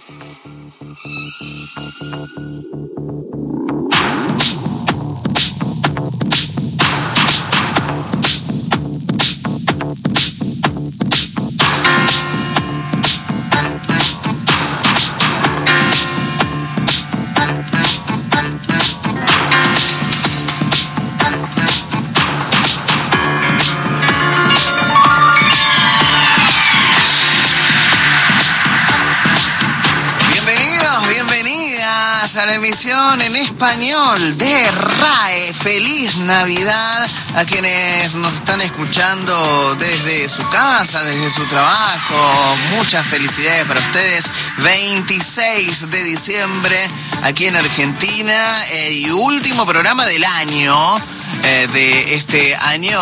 En español de RAE. Feliz Navidad a quienes nos están escuchando desde su casa, desde su trabajo. Muchas felicidades para ustedes. 26 de diciembre aquí en Argentina y último programa del año, de este año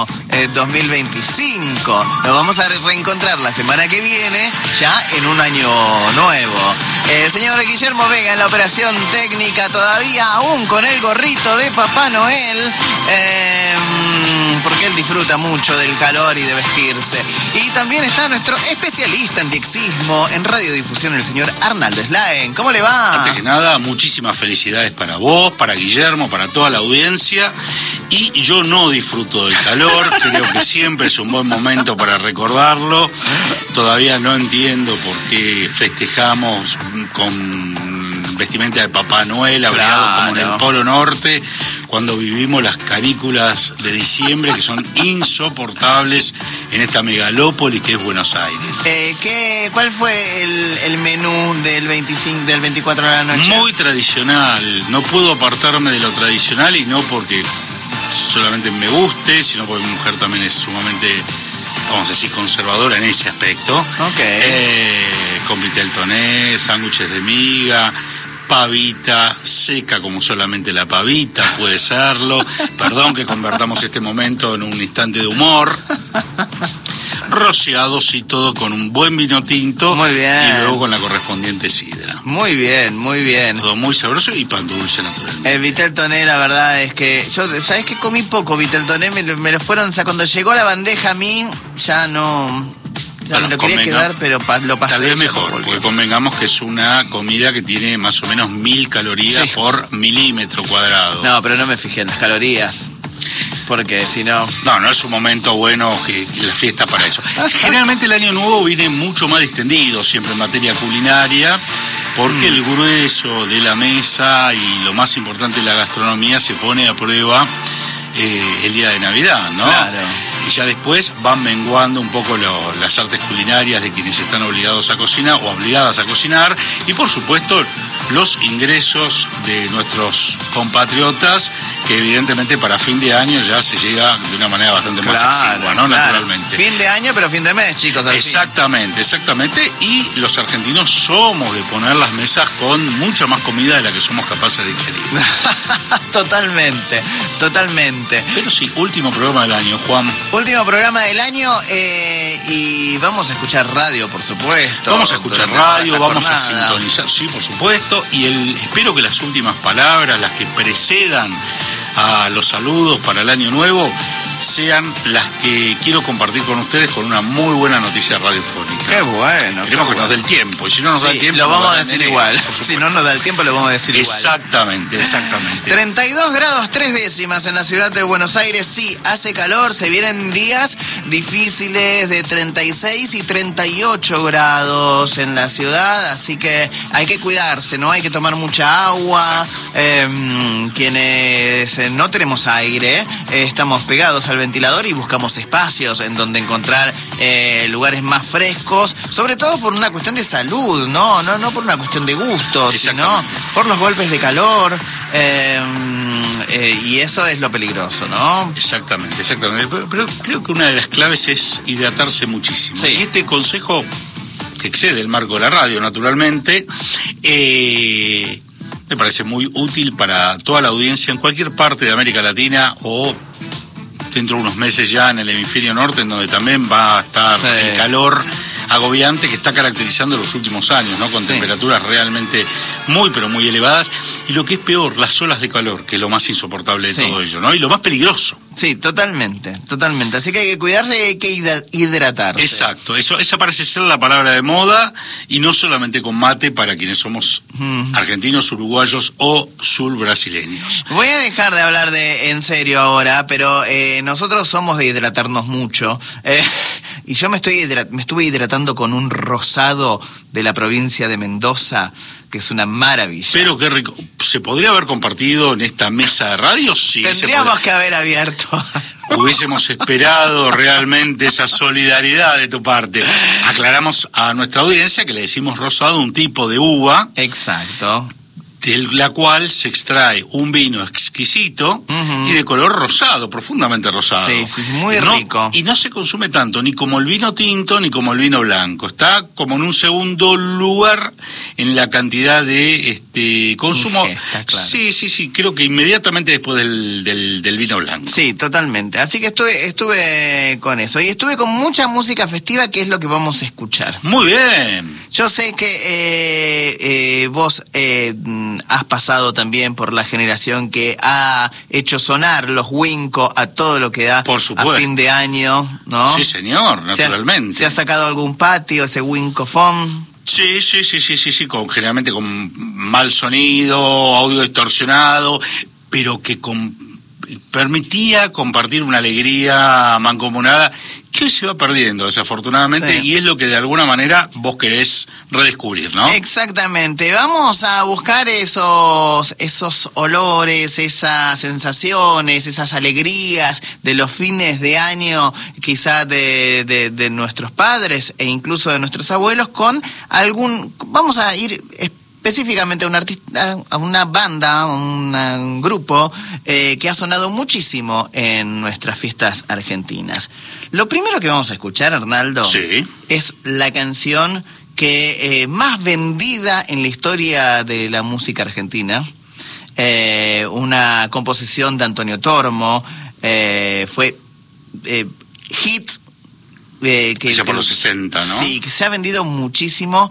2025. Nos vamos a reencontrar la semana que viene, ya en un año nuevo. El señor Guillermo Vega en la operación técnica, todavía aún con el gorrito de Papá Noel, porque él disfruta mucho del calor y de vestirse. Y también está nuestro especialista en diexismo en radiodifusión, el señor Arnaldo Slaen. ¿Cómo le va? Antes que nada, muchísimas felicidades para vos, para Guillermo, para toda la audiencia. Y yo no disfruto del calor, creo que siempre es un buen momento para recordarlo. Todavía no entiendo por qué festejamos con vestimenta de Papá Noel, abrigado como en el Polo Norte, cuando vivimos las canículas de diciembre, que son insoportables en esta megalópolis que es Buenos Aires. ¿Cuál fue el menú del 24 de la noche? Muy tradicional, no puedo apartarme de lo tradicional, y no porque solamente me guste, sino porque mi mujer también es sumamente, vamos a decir, conservadora en ese aspecto. Con vitel toné, sándwiches de miga, pavita seca como solamente la pavita puede serlo. Perdón que convertamos este momento en un instante de humor. Rociados y todo con un buen vino tinto. Muy bien. Y luego con la correspondiente sidra. Muy bien, muy bien. Todo muy sabroso y pan dulce naturalmente. El vitel toné, la verdad es que yo, ¿sabes qué? Comí poco vitel toné, me lo fueron, o sea, cuando llegó la bandeja a mí, ya no... Ya me lo quería quedar, pero lo pasé. Tal vez mejor, porque convengamos que es una comida que tiene más o menos 1000 calorías por milímetro cuadrado. No, pero no me fijé en las calorías, porque si no... No es un momento bueno que la fiesta para eso. Generalmente el año nuevo viene mucho más distendido, siempre en materia culinaria, porque el grueso de la mesa y lo más importante de la gastronomía se pone a prueba el día de Navidad, ¿no? Claro. Y ya después van menguando un poco las artes culinarias de quienes están obligados a cocinar o obligadas a cocinar, y por supuesto los ingresos de nuestros compatriotas, que evidentemente para fin de año ya se llega de una manera bastante más exigua, ¿no? Claro. Naturalmente. Fin de año, pero fin de mes, chicos. Exactamente. Y los argentinos somos de poner las mesas con mucha más comida de la que somos capaces de ingerir. Totalmente. Pero sí, último programa del año, Juan. Último programa del año, y vamos a escuchar radio, por supuesto. Vamos a escuchar radio, vamos a sintonizar, sí, por supuesto, y espero que las últimas palabras, las que precedan a los saludos para el año nuevo, sean las que quiero compartir con ustedes con una muy buena noticia radiofónica. Qué bueno. Queremos que nos dé el tiempo, y si no nos da el tiempo... lo vamos a decir igual. Si no nos da el tiempo, lo vamos a decir igual. Exactamente. 32 grados 3 décimas en la ciudad de Buenos Aires. Sí, hace calor, se vienen días difíciles de 36 y 38 grados en la ciudad, así que hay que cuidarse, ¿no? Hay que tomar mucha agua. Quienes no tenemos aire, estamos pegados al ventilador y buscamos espacios en donde encontrar lugares más frescos, sobre todo por una cuestión de salud, no por una cuestión de gusto, sino por los golpes de calor, y eso es lo peligroso, ¿no? Exactamente. Pero creo que una de las claves es hidratarse muchísimo. Sí. Y este consejo, que excede el marco de la radio, naturalmente, me parece muy útil para toda la audiencia en cualquier parte de América Latina, o dentro de unos meses ya en el hemisferio norte, en donde también va a estar el calor agobiante que está caracterizando los últimos años, ¿no? Con temperaturas realmente muy, pero muy elevadas. Y lo que es peor, las olas de calor, que es lo más insoportable de todo ello, ¿no? Y lo más peligroso. Sí, totalmente. Así que hay que cuidarse y hay que hidratarse. Exacto, esa parece ser la palabra de moda, y no solamente con mate para quienes somos argentinos, uruguayos o surbrasileños. Voy a dejar de hablar en serio ahora, pero nosotros somos de hidratarnos mucho. Y yo me estuve hidratando con un rosado de la provincia de Mendoza, que es una maravilla. Pero qué rico. ¿Se podría haber compartido en esta mesa de radio? Sí. Tendríamos que haber abierto. Hubiésemos esperado realmente esa solidaridad de tu parte. Aclaramos a nuestra audiencia que le decimos rosado, un tipo de uva. Exacto. De la cual se extrae un vino exquisito y de color rosado, profundamente rosado. Sí, muy rico. Y no se consume tanto, ni como el vino tinto, ni como el vino blanco. Está como en un segundo lugar en la cantidad de consumo. Ingesta, claro. Sí, creo que inmediatamente después del vino blanco. Sí, totalmente. Así que estuve con eso. Y estuve con mucha música festiva, que es lo que vamos a escuchar. Muy bien. Yo sé que vos has pasado también por la generación que ha hecho sonar los Winco a todo lo que da. Por supuesto. A fin de año, ¿no? Sí, señor, naturalmente. ¿Se ha sacado algún patio, ese Winco Phone? Sí, generalmente con mal sonido, audio distorsionado, pero que permitía compartir una alegría mancomunada que hoy se va perdiendo, desafortunadamente, sí. Y es lo que de alguna manera vos querés redescubrir, ¿no? Exactamente. Vamos a buscar esos olores, esas sensaciones, esas alegrías de los fines de año, quizá de nuestros padres e incluso de nuestros abuelos, con vamos a ir específicamente a un artista, a una banda, a un grupo que ha sonado muchísimo en nuestras fiestas argentinas. Lo primero que vamos a escuchar, Arnaldo, sí, es la canción que más vendida en la historia de la música argentina. Una composición de Antonio Tormo, fue hit. Ya por los 60, ¿no? Sí, que se ha vendido muchísimo,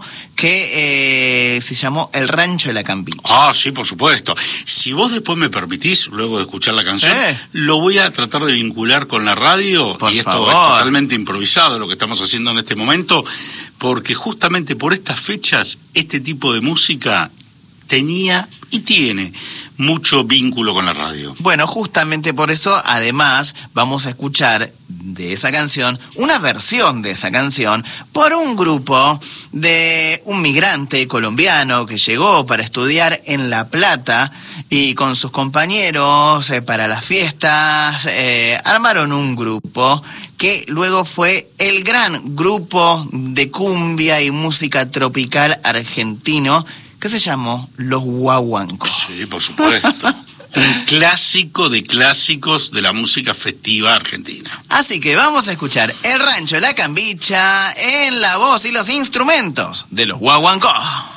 que se llamó El Rancho de la Cambicha. Ah, sí, por supuesto. Si vos después me permitís, luego de escuchar la canción, lo voy a tratar de vincular con la radio, por y esto favor. Es totalmente improvisado lo que estamos haciendo en este momento, porque justamente por estas fechas, este tipo de música tenía y tiene mucho vínculo con la radio. Bueno, justamente por eso, además, vamos a escuchar de esa canción, una versión de esa canción, por un grupo de un migrante colombiano que llegó para estudiar en La Plata y con sus compañeros para las fiestas armaron un grupo que luego fue el gran grupo de cumbia y música tropical argentino, que se llamó Los Guaguancos. Sí, por supuesto. Un clásico de clásicos de la música festiva argentina. Así que vamos a escuchar El Rancho de la Cambicha en la voz y los instrumentos de Los Guaguancos. ¿A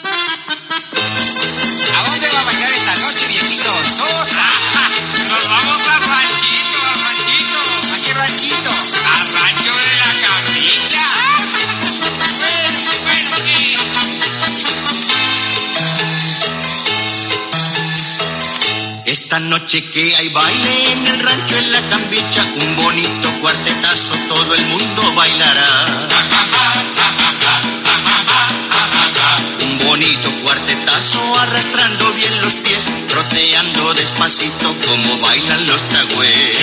dónde va a bailar esta noche, viejito Sosa? Nos vamos al ranchito, al ranchito. ¿A qué ranchito? Al rancho de la Cambicha. Bueno, sí. Esta noche que hay baile en el rancho en la Cambicha, un bonito cuartetazo todo el mundo bailará. Un bonito cuartetazo arrastrando bien los pies, roteando despacito como bailan los tagües.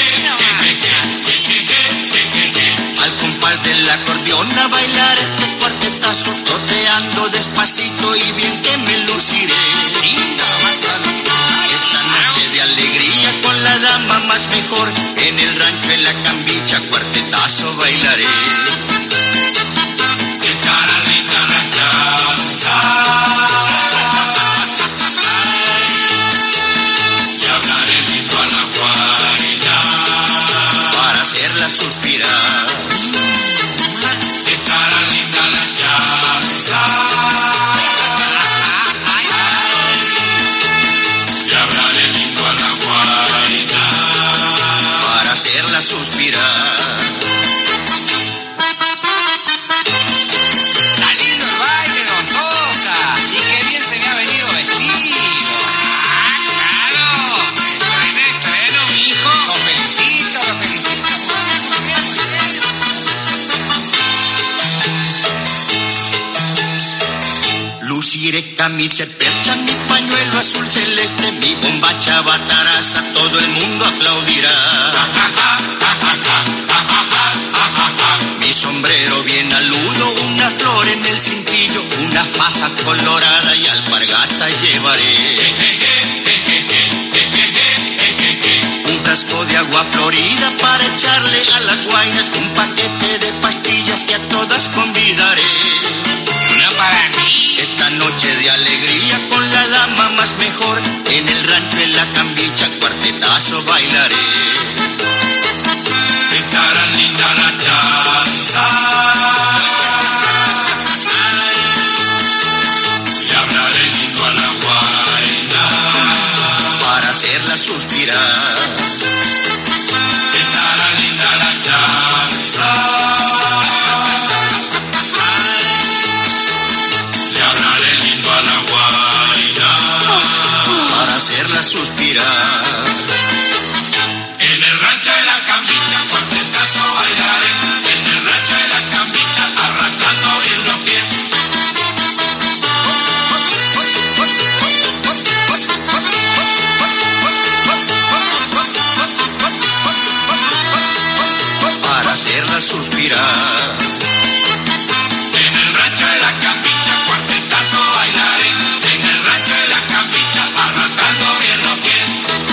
Al compás del acordeón a bailar este cuartetazo, roteando despacito y bien que me luciré. Esta noche de alegría con la dama más mejor, en el rancho en la Cambicha cuartetazo bailaré. Estará linda la chanza. Y hablaré lindo a la guaina para hacerla suspirar. Estará linda la chanza. Y hablaré lindo a la guaina para hacerla suspirar. Vestiré camisa percha, mi pañuelo azul celeste, mi bombacha bataraza, todo el mundo aplaudirá. Mi sombrero bien aludo, una flor en el cintillo, una faja colorada y alpargata llevaré. Un frasco de agua florida para echarle a las guainas, un paquete de pastillas que a todas convidaré. Una para mí. Esta noche de alegría con la dama más mejor, en el rancho en la cambicha cuartetazo bailaré. Estará linda la chanza, le hablaré lindo a la guaina para hacerla suspirar. Estará linda la chanza, le hablaré lindo a la guaina Para hacerla suspirar. En el rancho de la cambicha cuartetazo bailaré, en el rancho de la cambicha arrastrando bien los pies. Para hacerla suspirar. En el rancho de la cambicha cuartetazo bailaré, en el rancho de la cambicha arrastrando bien los pies.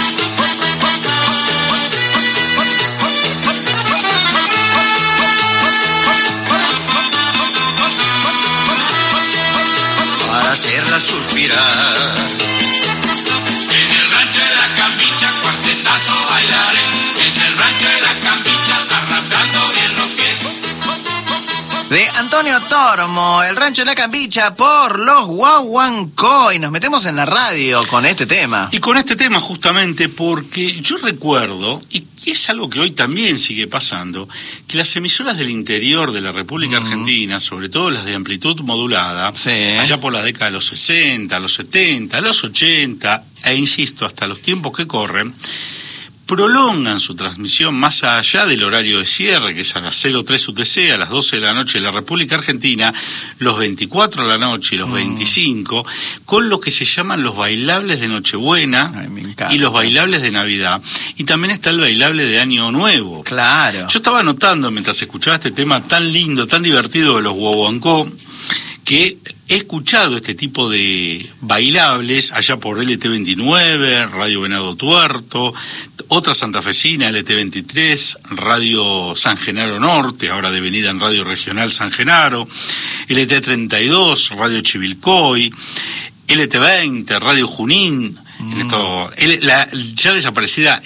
Para hacerla suspirar. En el rancho de la cambicha cuartetazo bailaré, en el rancho de la cambicha arrastrando bien los pies. De Antonio Tormo, El Rancho de la Cambicha por los Guaguancó. Y nos metemos en la radio con este tema. Y con este tema justamente porque yo recuerdo, y es algo que hoy también sigue pasando, que las emisoras del interior de la República Argentina, sobre todo las de amplitud modulada, Sí. allá por la década de los 60, los 70, los 80, e insisto, hasta los tiempos que corren, prolongan su transmisión más allá del horario de cierre, que es a las 03 UTC, a las 12 de la noche de la República Argentina, los 24 de la noche y los 25, con lo que se llaman los bailables de Nochebuena. Ay, me encanta. Y los bailables de Navidad. Y también está el bailable de Año Nuevo. Claro. Yo estaba notando, mientras escuchaba este tema tan lindo, tan divertido de los Guaguancó, que he escuchado este tipo de bailables allá por LT29, Radio Venado Tuerto, otra santafesina, LT23, Radio San Genaro Norte, ahora devenida en Radio Regional San Genaro, LT32, Radio Chivilcoy, LT20, Radio Junín, en esto, la ya desaparecida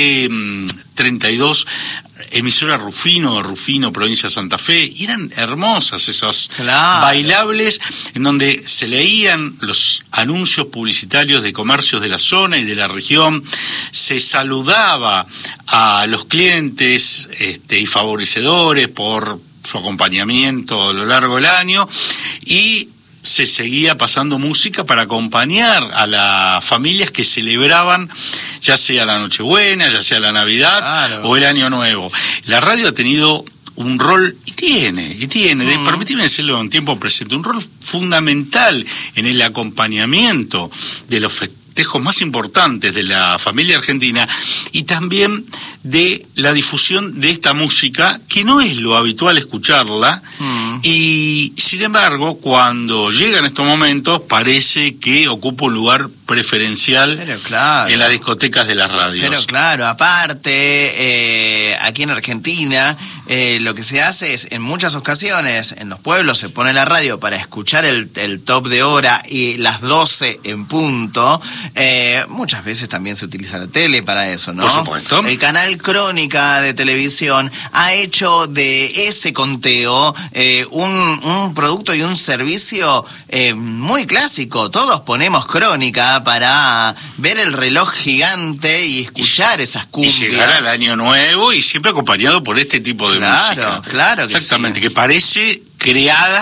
LT32, emisora Rufino, de Rufino, provincia de Santa Fe, y eran hermosas esos bailables en donde se leían los anuncios publicitarios de comercios de la zona y de la región, se saludaba a los clientes y favorecedores por su acompañamiento a lo largo del año, y se seguía pasando música para acompañar a las familias que celebraban ya sea la Nochebuena, ya sea la Navidad, claro, o el Año Nuevo. La radio ha tenido un rol, y tiene, permíteme decirlo en tiempo presente, un rol fundamental en el acompañamiento de los festejos más importantes de la familia argentina y también de la difusión de esta música, que no es lo habitual escucharla, y sin embargo, cuando llegan estos momentos, parece que ocupa un lugar preferencial en las discotecas de las radios. Pero claro, aparte, aquí en Argentina, lo que se hace es, en muchas ocasiones, en los pueblos se pone la radio para escuchar el top de hora y las 12 en punto. Muchas veces también se utiliza la tele para eso, ¿no? Por supuesto. El canal Crónica de televisión ha hecho de ese conteo un producto y un servicio muy clásico. Todos ponemos Crónica para ver el reloj gigante y escuchar esas cumbias. Y llegar al Año Nuevo, y siempre acompañado por este tipo de música. Claro que exactamente, sí. que parece creada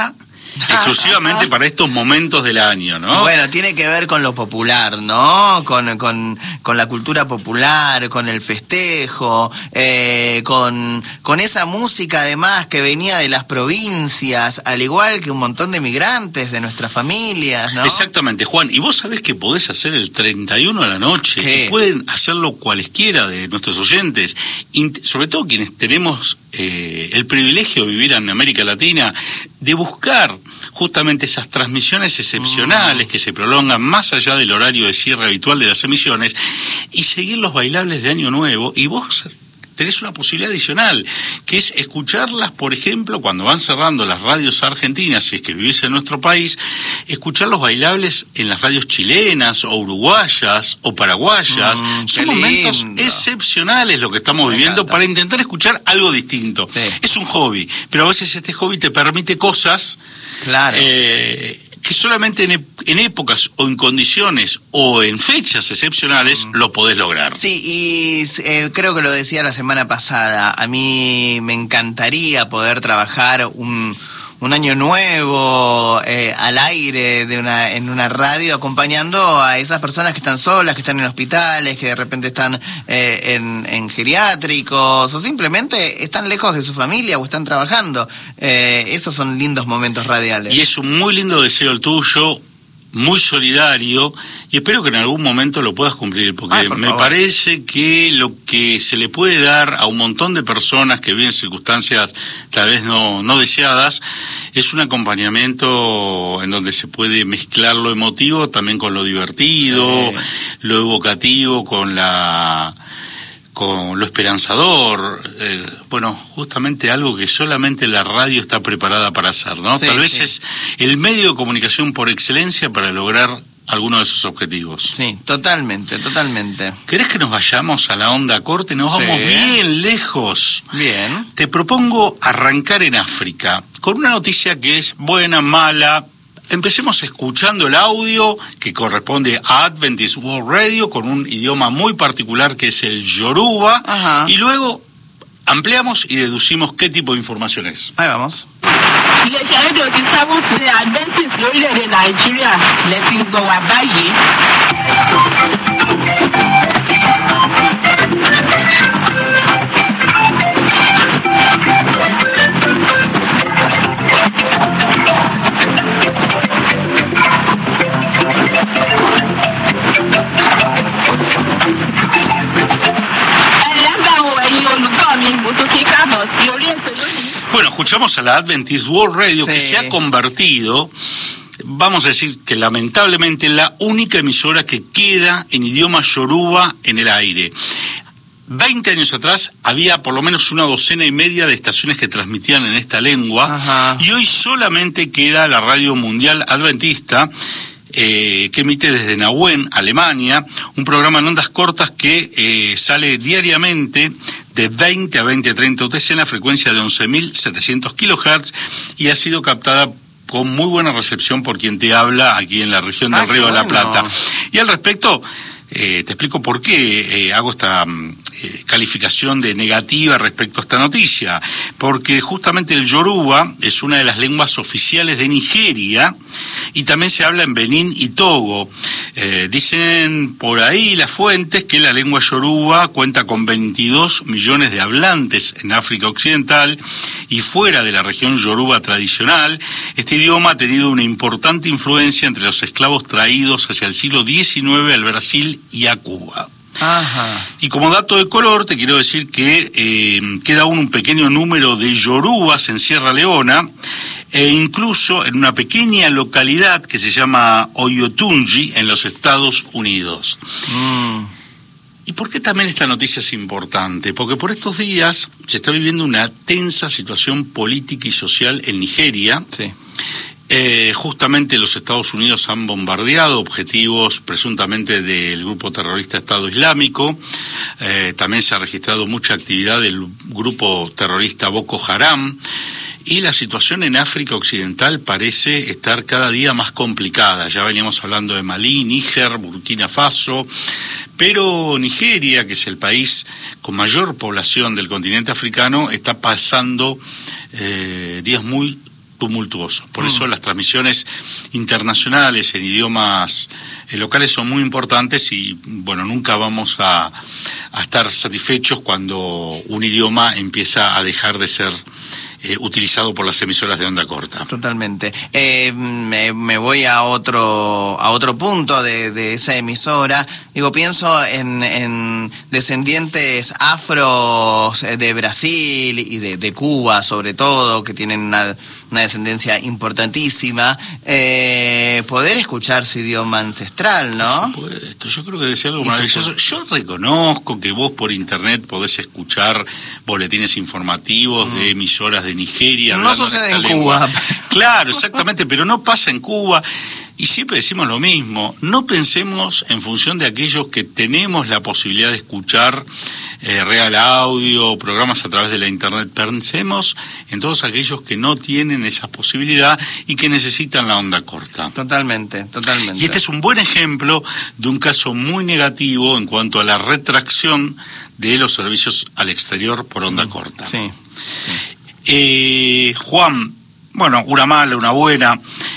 exclusivamente para estos momentos del año, ¿no? Bueno, tiene que ver con lo popular, ¿no? Con la cultura popular, con el festejo, con esa música además que venía de las provincias, al igual que un montón de migrantes de nuestras familias, ¿no? Exactamente, Juan. Y vos sabés que podés hacer el 31 a la noche, ¿Qué? que pueden hacerlo cualesquiera de nuestros oyentes, sobre todo quienes tenemos el privilegio de vivir en América Latina, de buscar justamente esas transmisiones excepcionales que se prolongan más allá del horario de cierre habitual de las emisiones y seguir los bailables de Año Nuevo. Y vos tenés una posibilidad adicional, que es escucharlas, por ejemplo, cuando van cerrando las radios argentinas, si es que vivís en nuestro país, escuchar los bailables en las radios chilenas o uruguayas o paraguayas. Son momentos excepcionales lo que estamos viviendo para intentar escuchar algo distinto. Sí. Es un hobby, pero a veces este hobby te permite cosas Claro. que solamente en épocas o en condiciones o en fechas excepcionales lo podés lograr. Sí, y creo que lo decía la semana pasada, a mí me encantaría poder trabajar un año nuevo al aire en una radio acompañando a esas personas que están solas, que están en hospitales, que de repente están en geriátricos o simplemente están lejos de su familia o están trabajando. Esos son lindos momentos radiales. Y es un muy lindo deseo el tuyo, muy solidario, y espero que en algún momento lo puedas cumplir, porque por me favor. parece que lo que se le puede dar a un montón de personas que viven circunstancias tal vez no deseadas es un acompañamiento en donde se puede mezclar lo emotivo también con lo divertido, Sí. lo evocativo con lo esperanzador, bueno, justamente algo que solamente la radio está preparada para hacer, ¿no? Sí, Tal vez sí. es el medio de comunicación por excelencia para lograr alguno de esos objetivos. Sí, totalmente. ¿Querés que nos vayamos a la onda corte? Nos Sí. vamos bien lejos. Bien. Te propongo arrancar en África, con una noticia que es buena, mala. Empecemos escuchando el audio que corresponde a Adventist World Radio con un idioma muy particular que es el Yoruba. Ajá. Y luego ampliamos y deducimos qué tipo de información es. Ahí vamos. iléeṣẹ́ rédíò ti sáwọ́ sí Adventist lórílẹ̀‐èdè Nàìjíríà lẹ́tí ń gbọ́ wá báyìí. Bueno, escuchamos a la Adventist World Radio, Sí. que se ha convertido, vamos a decir que lamentablemente, la única emisora que queda en idioma yoruba en el aire. 20 años atrás había por lo menos una docena y media de estaciones que transmitían en esta lengua. Ajá. Y hoy solamente queda la Radio Mundial Adventista, que emite desde Nauen, Alemania, un programa en ondas cortas que sale diariamente de 20 a 20:30 UTC en la frecuencia de 11.700 kHz y ha sido captada con muy buena recepción por quien te habla aquí en la región del qué Río de la bueno. Plata. Y al respecto, te explico por qué hago esta calificación de negativa respecto a esta noticia, porque justamente el Yoruba es una de las lenguas oficiales de Nigeria y también se habla en Benín y Togo. Dicen por ahí las fuentes que la lengua Yoruba cuenta con 22 millones de hablantes en África Occidental y fuera de la región Yoruba tradicional. Este idioma ha tenido una importante influencia entre los esclavos traídos hacia el siglo XIX al Brasil y a Cuba. Ajá. Y como dato de color, te quiero decir que queda aún un pequeño número de yorubas en Sierra Leona, e incluso en una pequeña localidad que se llama Oyotunji, en los Estados Unidos. ¿Y por qué también esta noticia es importante? Porque por estos días se está viviendo una tensa situación política y social en Nigeria. Sí. Justamente los Estados Unidos han bombardeado objetivos presuntamente del grupo terrorista Estado Islámico. También se ha registrado mucha actividad del grupo terrorista Boko Haram. Y la situación en África Occidental parece estar cada día más complicada. Ya veníamos hablando de Malí, Níger, Burkina Faso, pero Nigeria, que es el país con mayor población del continente africano, está pasando días muy tumultuosos. Por eso las transmisiones internacionales en idiomas locales son muy importantes y, bueno, nunca vamos a estar satisfechos cuando un idioma empieza a dejar de ser utilizado por las emisoras de onda corta. Totalmente. Me voy a otro punto de esa emisora. Digo, pienso en descendientes afros de Brasil y de Cuba, sobre todo, que tienen una descendencia importantísima. Poder escuchar su idioma ancestral, ¿no? Por supuesto, yo creo que decía algo maravilloso. Yo reconozco que vos por internet podés escuchar boletines informativos de emisoras de Nigeria. No sucede en Cuba. Claro, exactamente, pero no pasa en Cuba. Y siempre decimos lo mismo, no pensemos en función de aquellos que tenemos la posibilidad de escuchar Real Audio, programas a través de la internet. Pensemos en todos aquellos que no tienen esa posibilidad y que necesitan la onda corta. Totalmente. Y este es un buen ejemplo de un caso muy negativo en cuanto a la retracción de los servicios al exterior por onda corta. Sí. Juan, bueno, una mala, una buena.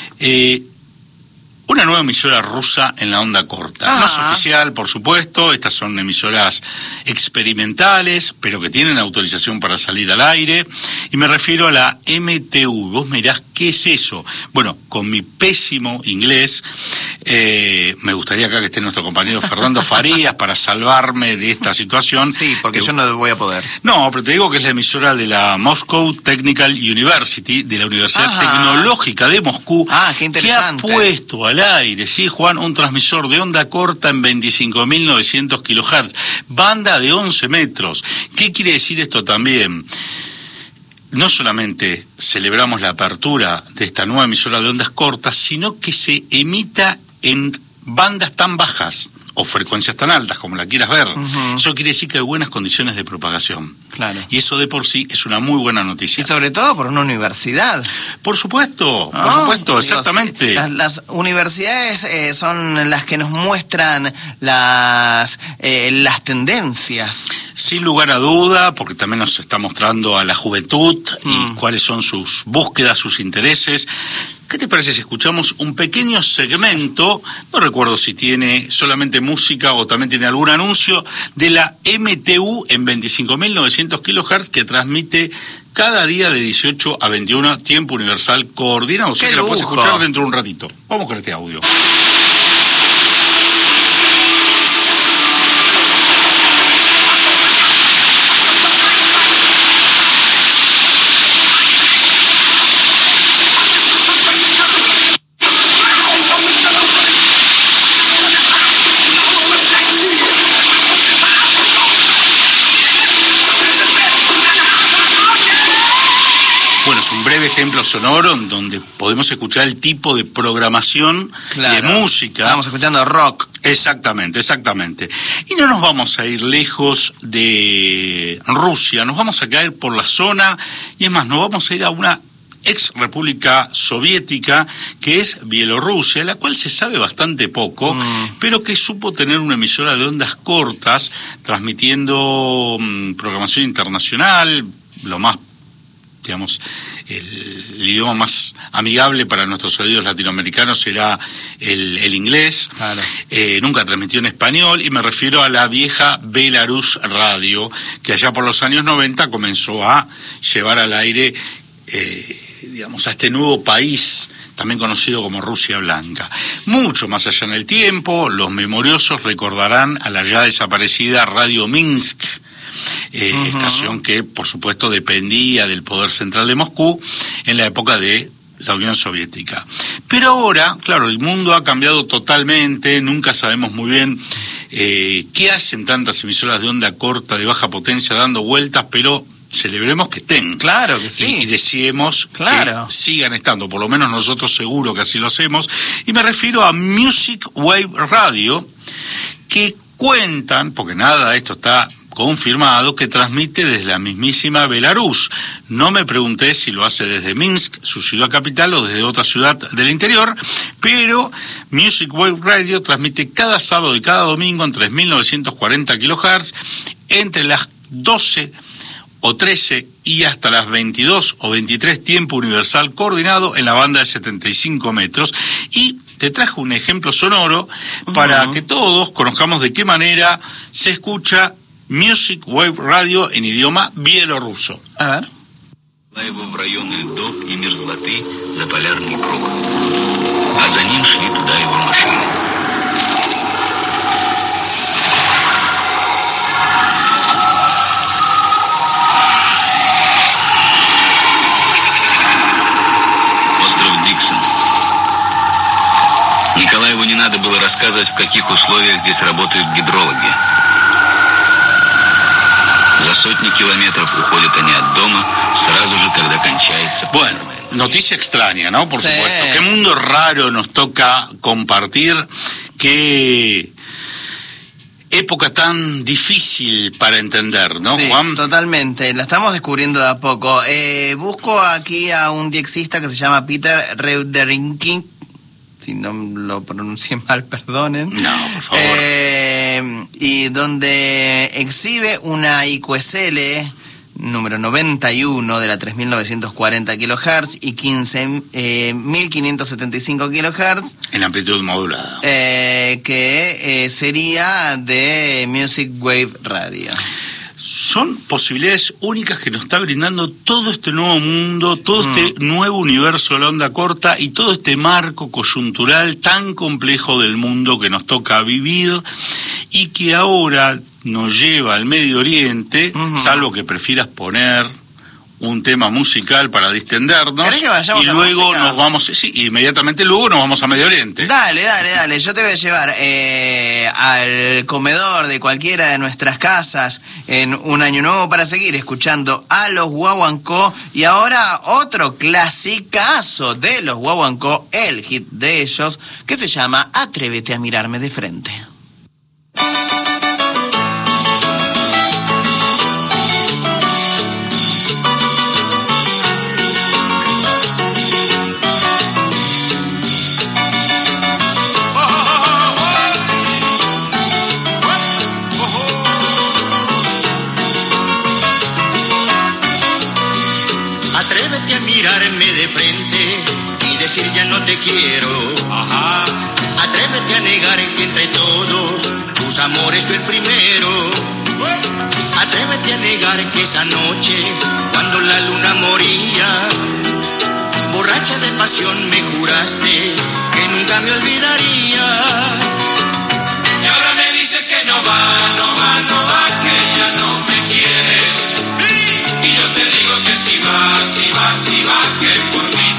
Una nueva emisora rusa en la onda corta. No es oficial, por supuesto, estas son emisoras experimentales, pero que tienen autorización para salir al aire, y me refiero a la MTU. Vos mirás, ¿qué es eso? Bueno, con mi pésimo inglés, me gustaría acá que esté nuestro compañero Fernando Farías para salvarme de esta situación. Sí, porque yo no voy a poder. No, pero te digo que es la emisora de la Moscow Technical University, de la Universidad Tecnológica de Moscú, qué interesante. Que ha puesto al aire, sí, Juan, un transmisor de onda corta en 25.900 kHz, banda de 11 metros. ¿Qué quiere decir esto también? No solamente celebramos la apertura de esta nueva emisora de ondas cortas, sino que se emita en bandas tan bajas o frecuencias tan altas, como la quieras ver. Eso quiere decir que hay buenas condiciones de propagación. Claro. Y eso de por sí es una muy buena noticia. Y sobre todo por una universidad. Por supuesto, exactamente. Las universidades son las que nos muestran las tendencias. Sin lugar a duda, porque también nos está mostrando a la juventud y cuáles son sus búsquedas, sus intereses. ¿Qué te parece si escuchamos un pequeño segmento, no recuerdo si tiene solamente música o también tiene algún anuncio, de la MTU en 25.900 kHz que transmite cada día de 18 a 21, tiempo universal coordinado? O sea que lo puedes escuchar dentro de un ratito. Vamos con este audio. Bueno, es un breve ejemplo sonoro en donde podemos escuchar el tipo de programación de música. Estamos escuchando rock. Exactamente. Y no nos vamos a ir lejos de Rusia, nos vamos a caer por la zona, y es más, nos vamos a ir a una ex república soviética que es Bielorrusia, de la cual se sabe bastante poco, pero que supo tener una emisora de ondas cortas, transmitiendo programación internacional, lo más, digamos, el idioma más amigable para nuestros oídos latinoamericanos será el inglés. Claro. Nunca transmitió en español, y me refiero a la vieja Belarus Radio, que allá por los años 90 comenzó a llevar al aire, digamos, a este nuevo país, también conocido como Rusia Blanca. Mucho más allá en el tiempo, los memoriosos recordarán a la ya desaparecida Radio Minsk, estación que, por supuesto, dependía del poder central de Moscú en la época de la Unión Soviética. Pero ahora, claro, el mundo ha cambiado totalmente, nunca sabemos muy bien qué hacen tantas emisoras de onda corta, de baja potencia, dando vueltas, pero celebremos que estén. Claro que sí. Y deseemos que sigan estando, por lo menos nosotros seguro que así lo hacemos. Y me refiero a Music Wave Radio, que cuentan, porque nada de esto está confirmado, que transmite desde la mismísima Belarus. No me pregunté si lo hace desde Minsk, su ciudad capital, o desde otra ciudad del interior, pero Music Wave Radio transmite cada sábado y cada domingo en 3.940 kHz entre las 12 o 13 y hasta las 22 o 23 tiempo universal coordinado en la banda de 75 metros. Y te traje un ejemplo sonoro para que todos conozcamos de qué manera se escucha Music Wave Radio en idioma bielorruso. A ver. В районы льдов и мерзлоты за полярный круг. А за ним шли туда его машины. Остров Диксон. Николаеву не надо было рассказывать, в каких условиях здесь работают гидрологи. За сотни километров уходят они от дома, сразу же, когда кончается... Bueno, noticia extraña, ¿no? Por Sí. supuesto. Qué mundo raro nos toca compartir, qué época tan difícil para entender, ¿no, Sí, Juan? totalmente. La estamos descubriendo de a poco. Busco aquí a un diexista que se llama Peter Reuderinkin. Si no lo pronuncié mal, perdonen. No, por favor. Y donde exhibe una IQSL número 91 de la 3.940 kHz y 15.575 kHz, En amplitud modulada. que sería de Music Wave Radio. Son posibilidades únicas que nos está brindando todo este nuevo mundo, todo este nuevo universo de la onda corta y todo este marco coyuntural tan complejo del mundo que nos toca vivir y que ahora nos lleva al Medio Oriente, salvo que prefieras poner un tema musical para distendernos. ¿Querés que vayamos y a luego música? nos vamos, sí, inmediatamente luego nos vamos a Medio Oriente. Dale. Yo te voy a llevar al comedor de cualquiera de nuestras casas en un año nuevo para seguir escuchando a los Guaguancó. Y ahora otro clasicazo de los Guaguancó, el hit de ellos, que se llama Atrévete a mirarme de frente. Atrévete a mirarme de frente y decir ya no te quiero. Ajá. Atrévete a negar que entre todos tus amores fue el primero. Atrévete a negar que esa noche, cuando la luna moría, borracha de pasión me juraste que nunca me olvidaría. Y ahora me dices que no va, que ya no me quieres. Y yo te digo que si va, que por mí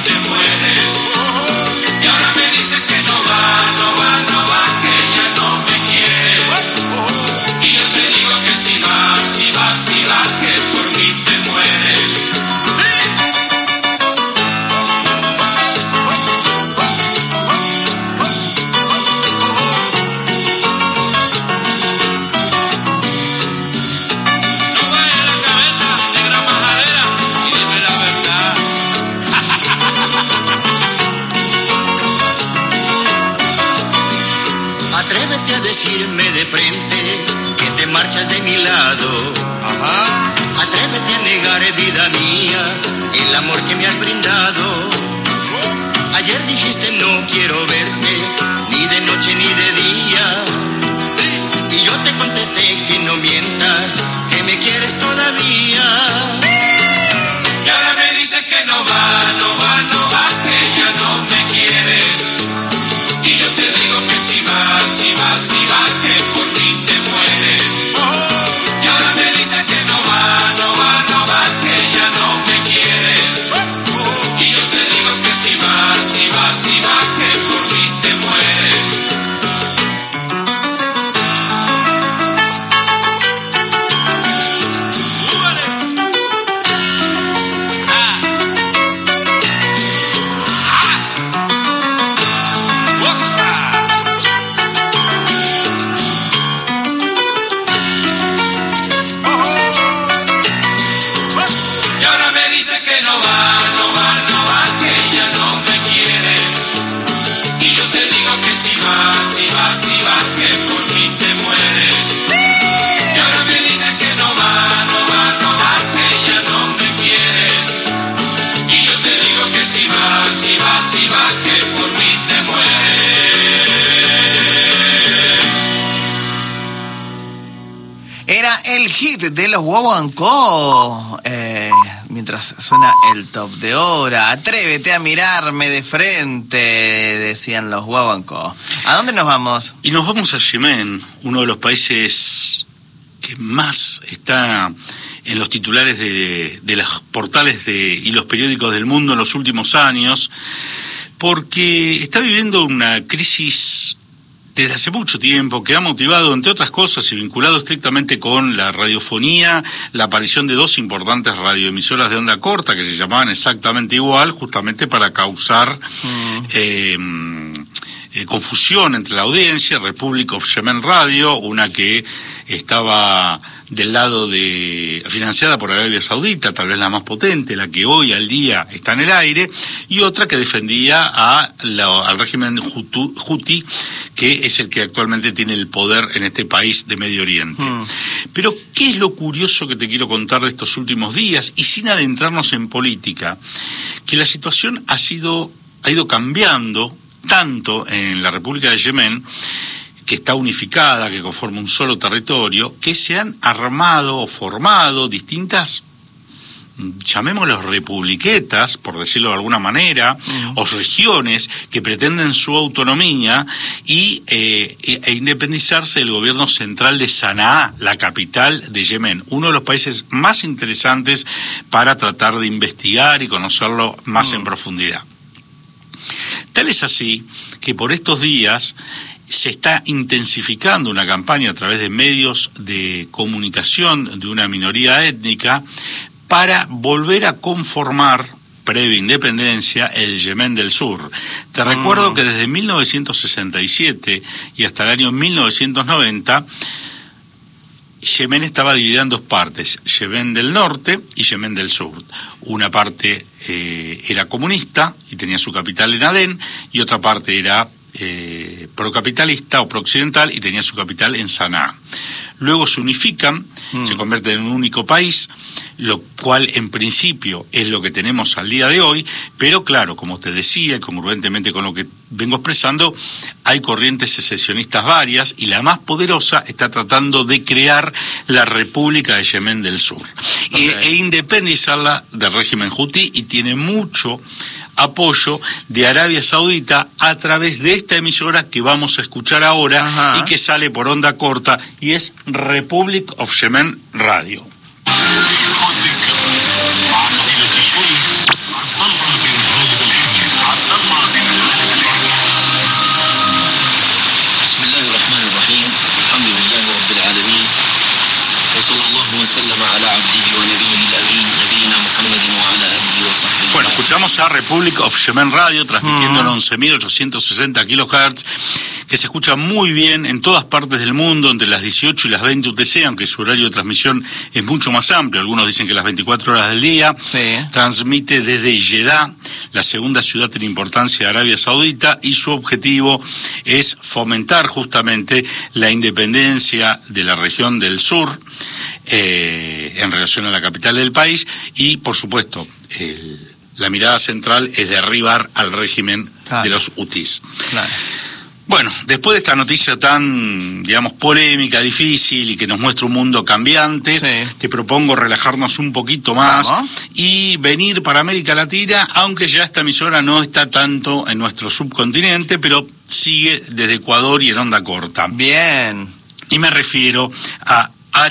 el hit de los Guaguancó. Mientras suena el top de hora. Atrévete a mirarme de frente, decían los Guaguancó. ¿A dónde nos vamos? Y nos vamos a Yemen, uno de los países que más está en los titulares de los portales y los periódicos del mundo en los últimos años, porque está viviendo una crisis desde hace mucho tiempo, que ha motivado, entre otras cosas, y vinculado estrictamente con la radiofonía, la aparición de dos importantes radioemisoras de onda corta que se llamaban exactamente igual, justamente para causar confusión entre la audiencia. Republic of Yemen Radio, una que estaba del lado financiada por Arabia Saudita, tal vez la más potente, la que hoy al día está en el aire, y otra que defendía al régimen Houthi, que es el que actualmente tiene el poder en este país de Medio Oriente. Pero, ¿qué es lo curioso que te quiero contar de estos últimos días? Y sin adentrarnos en política, que la situación ha ido cambiando tanto en la República de Yemen, que está unificada, que conforma un solo territorio, que se han armado o formado distintas, llamémoslos republiquetas, por decirlo de alguna manera, o regiones que pretenden su autonomía e independizarse del gobierno central de Sanaa, la capital de Yemen, uno de los países más interesantes para tratar de investigar y conocerlo más en profundidad. Tal es así que por estos días se está intensificando una campaña a través de medios de comunicación de una minoría étnica para volver a conformar, previa independencia, el Yemen del Sur. Te recuerdo que desde 1967 y hasta el año 1990, Yemen estaba dividida en dos partes, Yemen del Norte y Yemen del Sur. Una parte era comunista y tenía su capital en Adén, y otra parte era procapitalista o prooccidental y tenía su capital en Sanaa. Luego se unifican, se convierten en un único país, lo cual en principio es lo que tenemos al día de hoy, pero claro, como te decía, y congruentemente con lo que vengo expresando, hay corrientes secesionistas varias, y la más poderosa está tratando de crear la República de Yemen del Sur, e independizarla del régimen Houthi, y tiene mucho apoyo de Arabia Saudita a través de esta emisora que vamos a escuchar ahora y que sale por onda corta, y es Republic of Yemen Radio. Bueno, escuchamos a Republic of Yemen Radio transmitiendo en 11.860 kHz, que se escucha muy bien en todas partes del mundo entre las 18 y las 20 UTC, aunque su horario de transmisión es mucho más amplio. Algunos dicen que las 24 horas del día. Transmite desde Jeddah, la segunda ciudad en importancia de Arabia Saudita, y su objetivo es fomentar justamente la independencia de la región del sur en relación a la capital del país, y por supuesto la mirada central es derribar al régimen de los hutis. Bueno, después de esta noticia tan, digamos, polémica, difícil y que nos muestra un mundo cambiante, te propongo relajarnos un poquito más y venir para América Latina, aunque ya esta emisora no está tanto en nuestro subcontinente, pero sigue desde Ecuador y en onda corta. Bien. Y me refiero a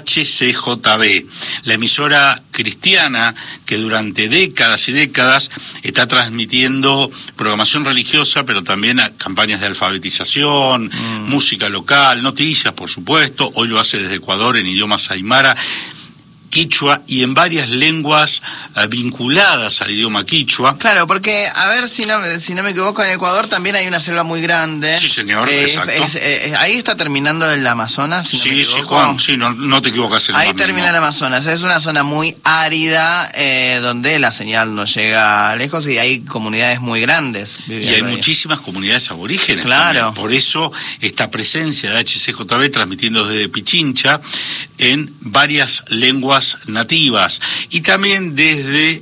HCJB, la emisora cristiana que durante décadas y décadas está transmitiendo programación religiosa, pero también campañas de alfabetización, música local, noticias, por supuesto. Hoy lo hace desde Ecuador en idiomas aymara, quichua y en varias lenguas vinculadas al idioma quichua. Claro, porque, a ver si no me equivoco, en Ecuador también hay una selva muy grande. Sí, señor, exacto. Ahí está terminando el Amazonas, si no me equivoco. Sí, Juan, sí, no te equivocas. Ahí termina el Amazonas. Es una zona muy árida, donde la señal no llega lejos y hay comunidades muy grandes. Y hay muchísimas comunidades aborígenes. Claro. También. Por eso esta presencia de HCJB transmitiendo desde Pichincha en varias lenguas nativas, y también desde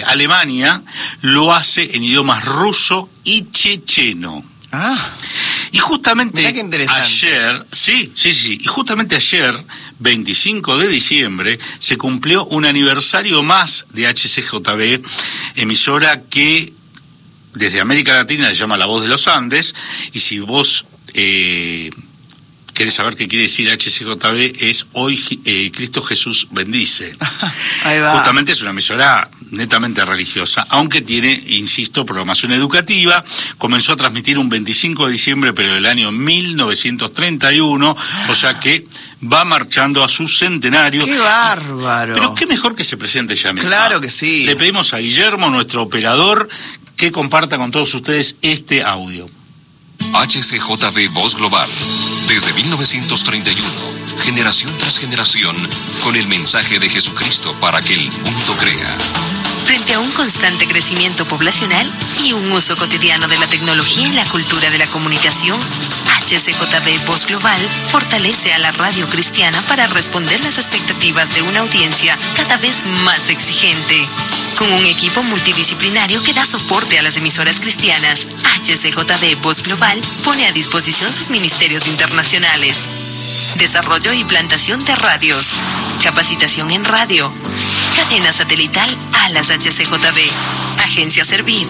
Alemania lo hace en idiomas ruso y checheno. Y justamente Mirá qué interesante. ayer, sí, y justamente ayer, 25 de diciembre, se cumplió un aniversario más de HCJB, emisora que desde América Latina le llama La Voz de los Andes, y si vos querés saber qué quiere decir HCJB, es Hoy Cristo Jesús Bendice. Ahí va. Justamente es una emisora netamente religiosa, aunque tiene, insisto, programación educativa. Comenzó a transmitir un 25 de diciembre, pero del año 1931, o sea que va marchando a su centenario. ¡Qué bárbaro! Pero qué mejor que se presente ya mismo. Claro que sí. Le pedimos a Guillermo, nuestro operador, que comparta con todos ustedes este audio. HCJB Voz Global, desde 1931, generación tras generación, con el mensaje de Jesucristo para que el mundo crea. Frente a un constante crecimiento poblacional y un uso cotidiano de la tecnología en la cultura de la comunicación, HCJB Voz Global fortalece a la radio cristiana para responder las expectativas de una audiencia cada vez más exigente. Con un equipo multidisciplinario que da soporte a las emisoras cristianas, HCJB Voz Global pone a disposición sus ministerios internacionales. Desarrollo y plantación de radios, capacitación en radio, cadena satelital Alas HCJB, Agencia Servir.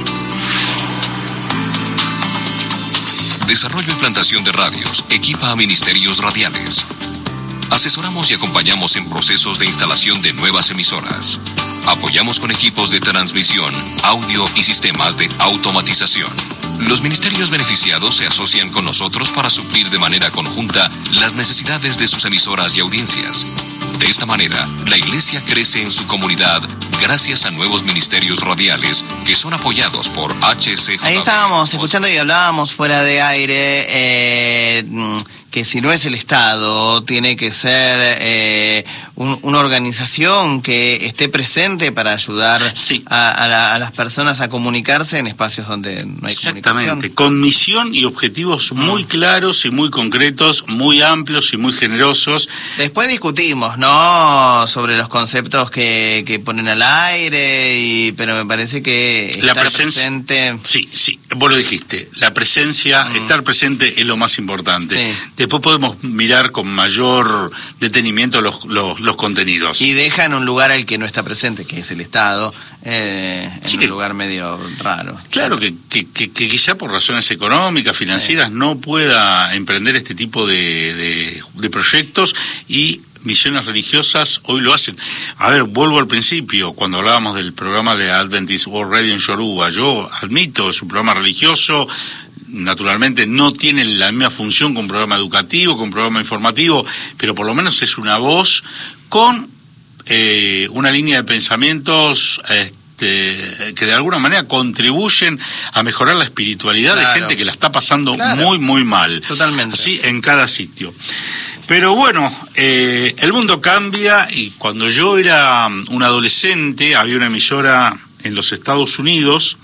Desarrollo y plantación de radios, equipa a ministerios radiales. Asesoramos y acompañamos en procesos de instalación de nuevas emisoras. Apoyamos con equipos de transmisión, audio y sistemas de automatización. Los ministerios beneficiados se asocian con nosotros para suplir de manera conjunta las necesidades de sus emisoras y audiencias. De esta manera, la Iglesia crece en su comunidad gracias a nuevos ministerios radiales que son apoyados por HCJB. Ahí estábamos escuchando y hablábamos fuera de aire que si no es el Estado, tiene que ser una organización que esté presente para ayudar a las personas a comunicarse en espacios donde no hay Exactamente, comunicación. con misión y objetivos muy claros y muy concretos, muy amplios y muy generosos. Después discutimos, ¿no?, sobre los conceptos que ponen al aire, pero me parece que estar presente... Sí, vos lo dijiste, la presencia, estar presente es lo más importante. Sí. Después podemos mirar con mayor detenimiento los contenidos. Y deja en un lugar al que no está presente, que es el Estado, en un lugar medio raro. Claro, que quizá por razones económicas, financieras, no pueda emprender este tipo de proyectos, y misiones religiosas hoy lo hacen. A ver, vuelvo al principio, cuando hablábamos del programa de Adventist World Radio en Yoruba. Yo admito, es un programa religioso, naturalmente no tiene la misma función que un programa educativo, que un programa informativo, pero por lo menos es una voz con una línea de pensamientos que de alguna manera contribuyen a mejorar la espiritualidad de gente que la está pasando muy, muy mal. Totalmente. Así en cada sitio. Pero bueno, el mundo cambia, y cuando yo era un adolescente había una emisora en los Estados Unidos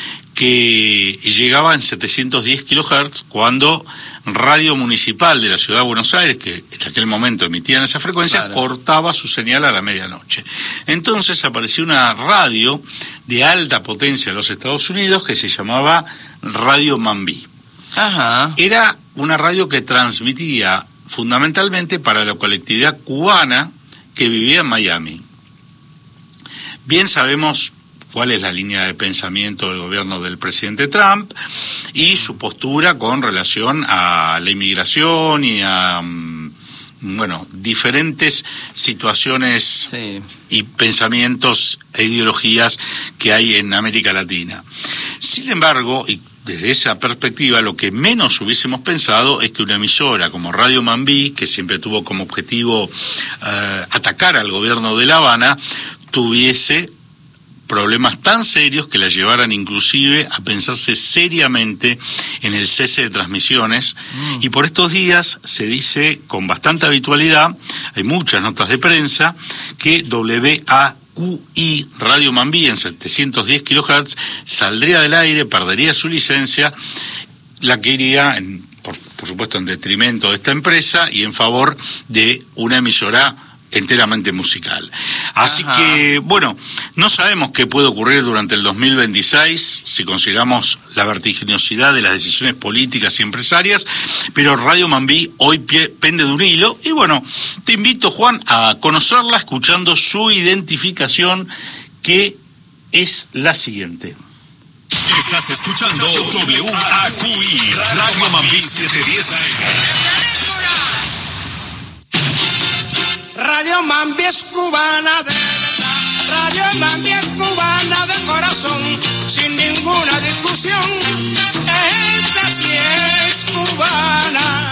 que llegaba en 710 kHz cuando Radio Municipal de la Ciudad de Buenos Aires, que en aquel momento emitía en esa frecuencia, cortaba su señal a la medianoche. Entonces apareció una radio de alta potencia en los Estados Unidos que se llamaba Radio Mambí. Ajá. Era una radio que transmitía fundamentalmente para la colectividad cubana que vivía en Miami. Bien sabemos cuál es la línea de pensamiento del gobierno del presidente Trump y su postura con relación a la inmigración y a diferentes situaciones y pensamientos e ideologías que hay en América Latina. Sin embargo, y desde esa perspectiva, lo que menos hubiésemos pensado es que una emisora como Radio Mambí, que siempre tuvo como objetivo atacar al gobierno de La Habana, tuviese problemas tan serios que la llevaran inclusive a pensarse seriamente en el cese de transmisiones. Y por estos días se dice con bastante habitualidad, hay muchas notas de prensa, que WAQI, Radio Mambí, en 710 kHz, saldría del aire, perdería su licencia, la que iría, por supuesto, en detrimento de esta empresa y en favor de una emisora enteramente musical. Así que, bueno, no sabemos qué puede ocurrir durante el 2026 si consideramos la vertiginosidad de las decisiones políticas y empresarias, pero Radio Mambí hoy pende de un hilo y bueno, te invito, Juan, a conocerla escuchando su identificación, que es la siguiente. Estás escuchando WAQI, Radio Mambí 710 AM. Radio Mambí es cubana de verdad, Radio Mambí es cubana de corazón, sin ninguna discusión, esta sí es cubana.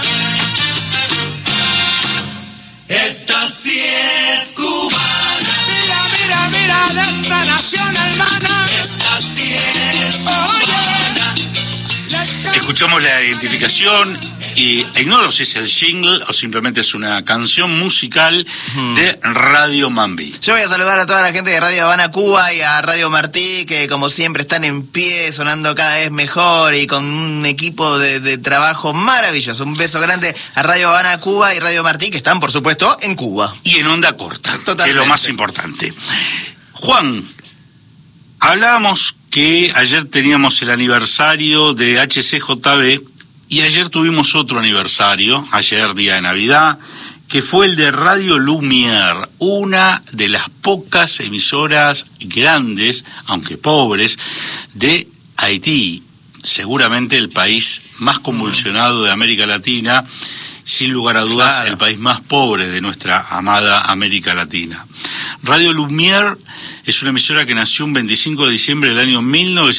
Esta sí es cubana. Mira, mira, mira de esta nación hermana. Esta sí es cubana. Escuchamos la identificación y ignoro si es el jingle o simplemente es una canción musical de Radio Mambí. Yo voy a saludar a toda la gente de Radio Habana Cuba y a Radio Martí, que como siempre están en pie, sonando cada vez mejor y con un equipo de trabajo maravilloso. Un beso grande a Radio Habana Cuba y Radio Martí, que están, por supuesto, en Cuba. Y en onda corta, Totalmente. que es lo más importante. Juan, hablábamos que ayer teníamos el aniversario de HCJB y ayer tuvimos otro aniversario, ayer día de Navidad, que fue el de Radio Lumière, una de las pocas emisoras grandes, aunque pobres, de Haití, seguramente el país más convulsionado de América Latina, sin lugar a dudas, claro, el país más pobre de nuestra amada América Latina. Radio Lumière es una emisora que nació un 25 de diciembre del año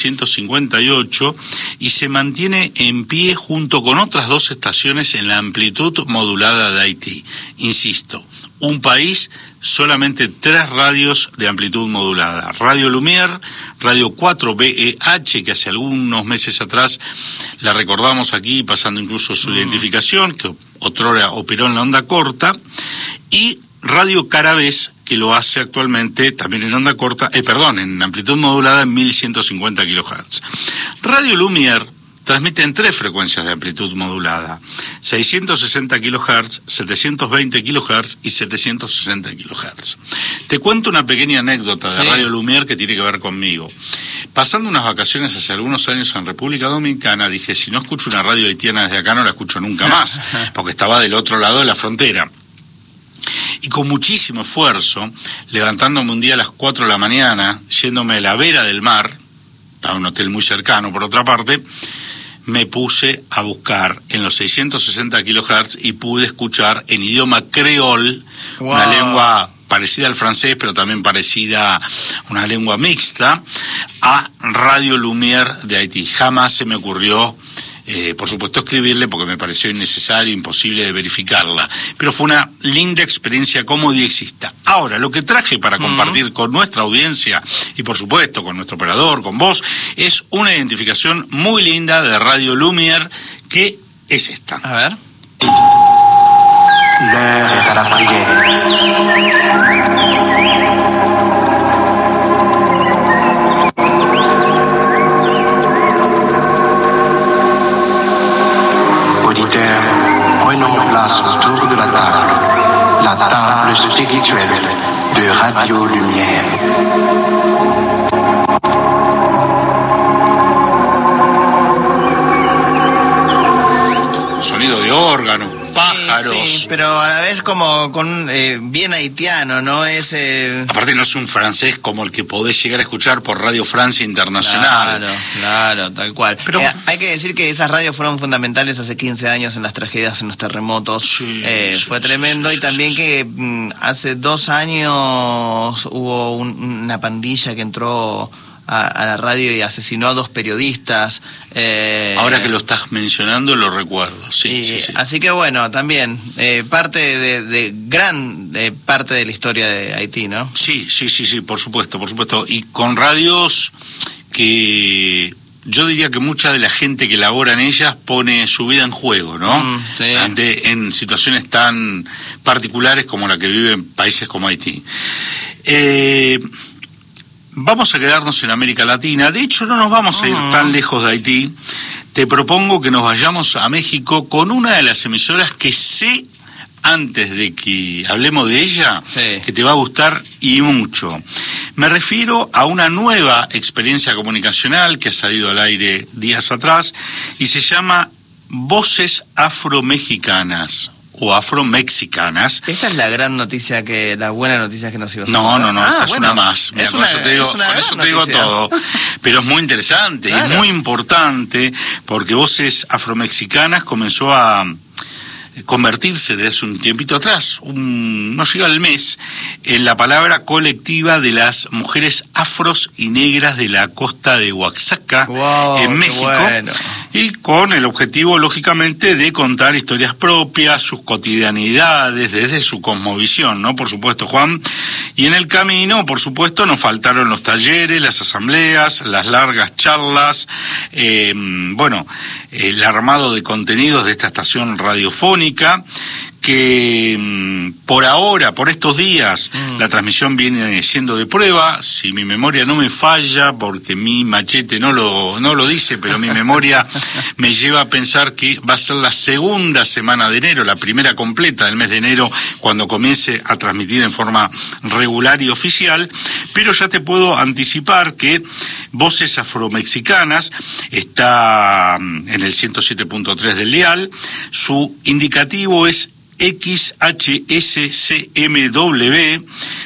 1958 y se mantiene en pie junto con otras dos estaciones en la amplitud modulada de Haití. Insisto, un país, solamente 3 radios de amplitud modulada. Radio Lumière, Radio 4BEH, que hace algunos meses atrás la recordamos aquí, pasando incluso su identificación, que otrora operó en la onda corta, y Radio Carabés, que lo hace actualmente también en onda corta, en amplitud modulada en 1150 kHz. Radio Lumière transmite en 3 frecuencias de amplitud modulada, 660 kHz, 720 kHz y 760 kHz. Te cuento una pequeña anécdota de Radio Lumière que tiene que ver conmigo. Pasando unas vacaciones hace algunos años en República Dominicana, dije, si no escucho una radio haitiana desde acá, no la escucho nunca más, porque estaba del otro lado de la frontera. Y con muchísimo esfuerzo, levantándome un día a las 4 de la mañana, yéndome a la vera del mar, estaba en un hotel muy cercano por otra parte, me puse a buscar en los 660 kHz y pude escuchar en idioma creol, una lengua parecida al francés, pero también parecida a una lengua mixta, a Radio Lumière de Haití. Jamás se me ocurrió, por supuesto, escribirle porque me pareció innecesario, imposible de verificarla. Pero fue una linda experiencia comodixista. Ahora, lo que traje para compartir con nuestra audiencia y, por supuesto, con nuestro operador, con vos, es una identificación muy linda de Radio Lumière, que es esta. A ver. Auditeurs, prenons place autour de la table spirituelle de Radio Lumière. Sonido de órgano, pájaros. Sí, pero a la vez como con bien haitiano, ¿no? Aparte no es un francés como el que podés llegar a escuchar por Radio Francia Internacional. Claro, tal cual. Pero hay que decir que esas radios fueron fundamentales hace 15 años en las tragedias, en los terremotos. Fue tremendo. Y también que hace 2 años hubo una pandilla que entró a la radio y asesinó a 2 periodistas. Ahora que lo estás mencionando lo recuerdo, sí. Así que bueno, también parte de gran parte de la historia de Haití, ¿no? Sí, por supuesto. Y con radios que yo diría que mucha de la gente que labora en ellas pone su vida en juego, ¿no? En situaciones tan particulares como la que viven países como Haití. Vamos a quedarnos en América Latina. De hecho, no nos vamos a ir tan lejos de Haití. Te propongo que nos vayamos a México con una de las emisoras que sé antes de que hablemos de ella, Sí. que te va a gustar y mucho. Me refiero a una nueva experiencia comunicacional que ha salido al aire días atrás y se llama Voces Afromexicanas o Afromexicanas. Esta es la gran noticia, la buena noticia que nos ibas a No, contar. esta es una más. Mira, con eso te digo, es una con eso gran te digo noticia. todo. Pero es muy interesante, Claro. es muy importante, porque Voces Afromexicanas comenzó a convertirse desde hace un tiempito atrás, no llega al mes, en la palabra colectiva de las mujeres afros y negras de la costa de Oaxaca, Wow, en qué México, bueno. y con el objetivo, lógicamente, de contar historias propias, sus cotidianidades, desde su cosmovisión, ¿no? Por supuesto, Juan. Y en el camino, por supuesto, nos faltaron los talleres, las asambleas, las largas charlas, el armado de contenidos de esta estación radiofónica, que por ahora, por estos días, la transmisión viene siendo de prueba. Si mi memoria no me falla, porque mi machete no lo dice, pero mi memoria me lleva a pensar que va a ser la segunda semana de enero, la primera completa del mes de enero, cuando comience a transmitir en forma regular y oficial. Pero ya te puedo anticipar que Voces Afromexicanas está en el 107.3 del dial. Su indicativo es XHSCMW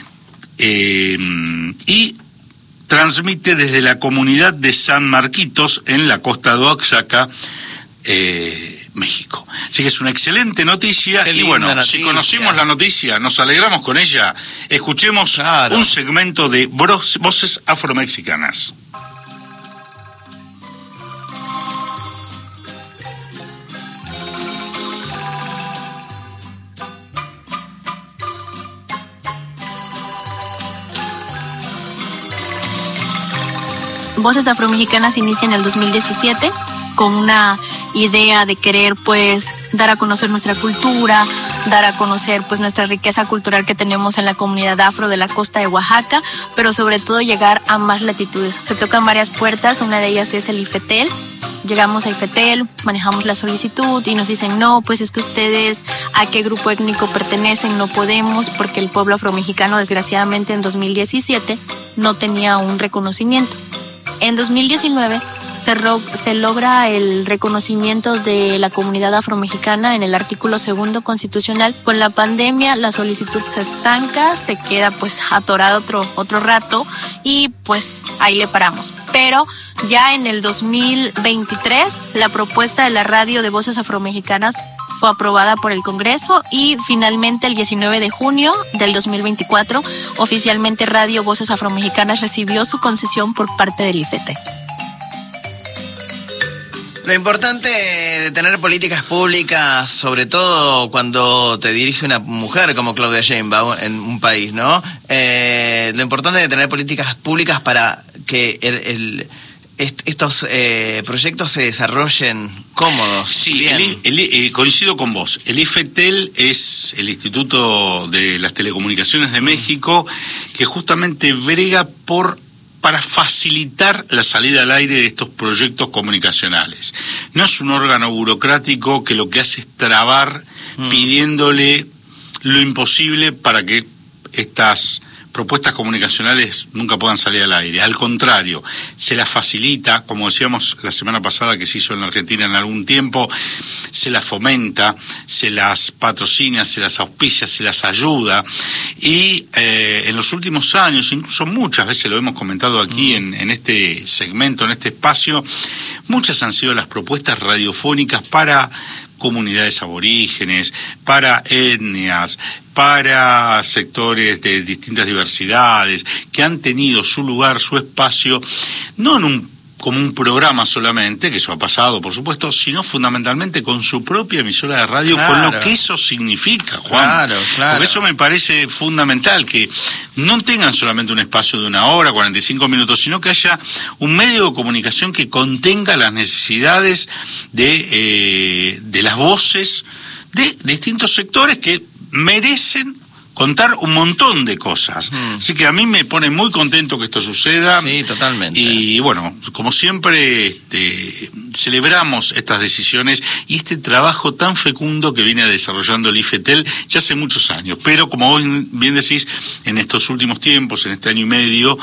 y transmite desde la comunidad de San Marquitos en la costa de Oaxaca, México. Así que es una excelente noticia. Y bueno, noticia. Si conocimos la noticia, nos alegramos con ella. Escuchemos un segmento de Voces Afromexicanas. Voces Afromexicanas inicia en el 2017 con una idea de querer pues dar a conocer nuestra cultura, dar a conocer pues nuestra riqueza cultural que tenemos en la comunidad afro de la costa de Oaxaca, pero sobre todo llegar a más latitudes. Se tocan varias puertas, una de ellas es el IFETEL. Llegamos a IFETEL, manejamos la solicitud y nos dicen, no, pues es que ustedes a qué grupo étnico pertenecen, no podemos, porque el pueblo afromexicano desgraciadamente en 2017 no tenía un reconocimiento. En 2019 se logra el reconocimiento de la comunidad afromexicana en el artículo 2 constitucional. Con la pandemia la solicitud se estanca, se queda pues atorada otro rato y pues ahí le paramos. Pero ya en el 2023 la propuesta de la radio de Voces Afromexicanas fue aprobada por el Congreso y finalmente el 19 de junio del 2024 oficialmente Radio Voces Afromexicanas recibió su concesión por parte del IFETEL. Lo importante de tener políticas públicas, sobre todo cuando te dirige una mujer como Claudia Sheinbaum en un país, ¿no? Lo importante de tener políticas públicas para que estos proyectos se desarrollen cómodos. Sí, coincido con vos. El IFETEL es el Instituto de las Telecomunicaciones de México, que justamente brega para facilitar la salida al aire de estos proyectos comunicacionales. No es un órgano burocrático que lo que hace es trabar pidiéndole lo imposible para que estas propuestas comunicacionales nunca puedan salir al aire. Al contrario, se las facilita, como decíamos la semana pasada que se hizo en la Argentina en algún tiempo, se las fomenta, se las patrocina, se las auspicia, se las ayuda. Y en los últimos años, incluso muchas veces lo hemos comentado aquí en este segmento, en este espacio, muchas han sido las propuestas radiofónicas para comunidades aborígenes, para etnias, para sectores de distintas diversidades, que han tenido su lugar, su espacio, no como un programa solamente, que eso ha pasado, por supuesto, sino fundamentalmente con su propia emisora de radio, claro, con lo que eso significa, Juan. Claro. Porque eso me parece fundamental, que no tengan solamente un espacio de 1 hora, 45 minutos, sino que haya un medio de comunicación que contenga las necesidades de las voces de distintos sectores que merecen contar un montón de cosas. Así que a mí me pone muy contento que esto suceda. Sí, totalmente. Y bueno, como siempre, celebramos estas decisiones y este trabajo tan fecundo que viene desarrollando el IFETEL ya hace muchos años. Pero como vos bien decís, en estos últimos tiempos, en este año y medio,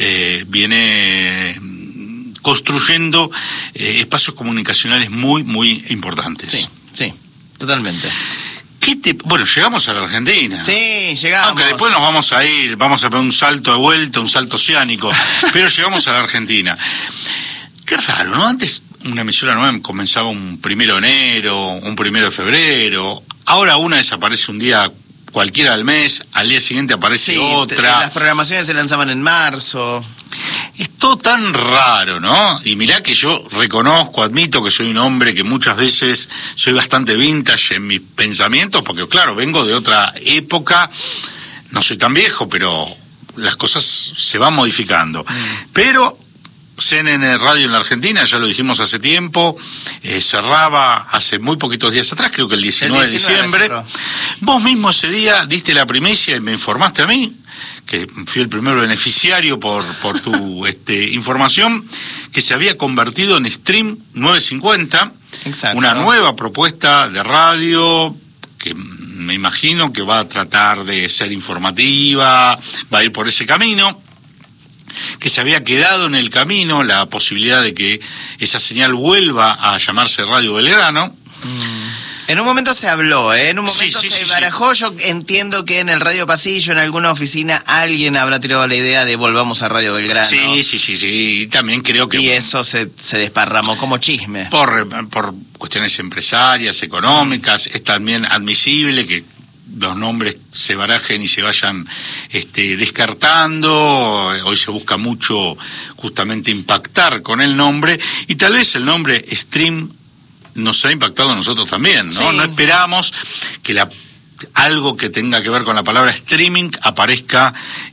viene construyendo espacios comunicacionales muy, muy importantes. Sí, totalmente. Bueno, llegamos a la Argentina. Sí, llegamos. Aunque después nos vamos a ir, vamos a pegar un salto de vuelta, un salto oceánico, pero llegamos a la Argentina. Qué raro, ¿no? Antes una emisora nueva comenzaba un 1 de enero, un 1 de febrero, ahora una desaparece un día cualquiera del mes, al día siguiente aparece otra. Las programaciones se lanzaban en marzo. Es todo tan raro, ¿no? Y mirá que yo admito que soy un hombre que muchas veces soy bastante vintage en mis pensamientos, porque claro, vengo de otra época, no soy tan viejo, pero las cosas se van modificando. Pero CNN Radio en la Argentina, ya lo dijimos hace tiempo, cerraba hace muy poquitos días atrás, creo que el 19 de diciembre. Vos mismo ese día diste la primicia y me informaste a mí, que fui el primer beneficiario por tu información, que se había convertido en Stream 950, exacto, una nueva propuesta de radio que me imagino que va a tratar de ser informativa, va a ir por ese camino, que se había quedado en el camino la posibilidad de que esa señal vuelva a llamarse Radio Belgrano. En un momento se habló, en un momento se barajó. Yo entiendo que en el Radio Pasillo, en alguna oficina, alguien habrá tirado la idea de volvamos a Radio Belgrano. Sí. Y también creo que... Y eso se desparramó como chisme. Por cuestiones empresarias, económicas, es también admisible que los nombres se barajen y se vayan descartando. Hoy se busca mucho justamente impactar con el nombre, y tal vez el nombre Stream nos ha impactado a nosotros también, ¿no? Sí. No esperamos que algo que tenga que ver con la palabra streaming aparezca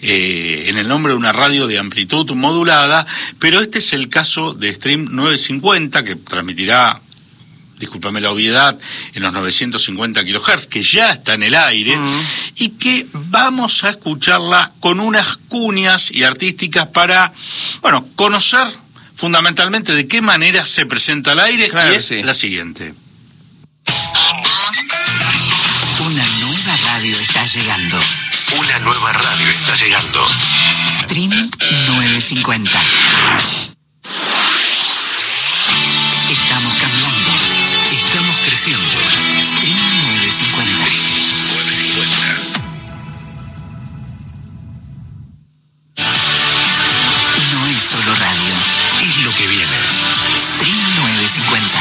en el nombre de una radio de amplitud modulada, pero este es el caso de Stream 950, que transmitirá, discúlpame la obviedad, en los 950 kHz, que ya está en el aire, y que vamos a escucharla con unas cuñas y artísticas para, conocer fundamentalmente de qué manera se presenta al aire, y es la siguiente. Una nueva radio está llegando. Una nueva radio está llegando. Stream 950. Estamos cambiando. Estamos creciendo. Stream 950. 950. No es solo radio. Es lo que viene. Stream 950.